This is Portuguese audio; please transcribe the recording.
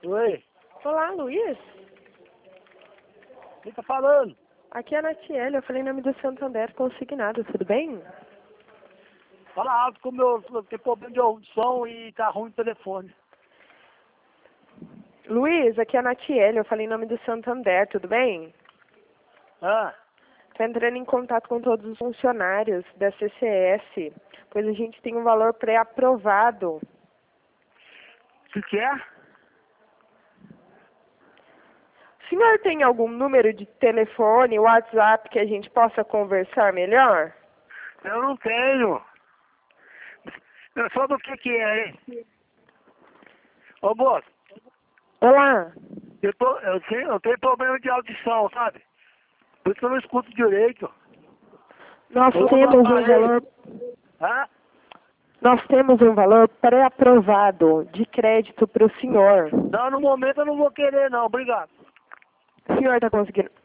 Oi, Olá, Luiz. quem tá falando? Aqui é a Natiele, eu falei em nome do Santander Consignado, tudo bem? Fala alto que eu tenho problema de audição e tá ruim o telefone. Luiz, aqui é a Natiele, eu falei em nome do Santander, tudo bem? Ah, Estou entrando em contato com todos os funcionários da CCS, pois a gente tem um valor pré-aprovado. o que é? O senhor tem algum número de telefone, WhatsApp, que a gente possa conversar melhor? Eu não tenho. Eu só do que é, hein? Ô moço, Olá. eu tenho problema de audição, sabe? Por isso que eu não escuto direito. Nós Eu uso temos um aparelho. valor, Ah, nós temos um valor pré-aprovado de crédito para o senhor. não, no momento eu não vou querer não, obrigado. O senhor está conseguindo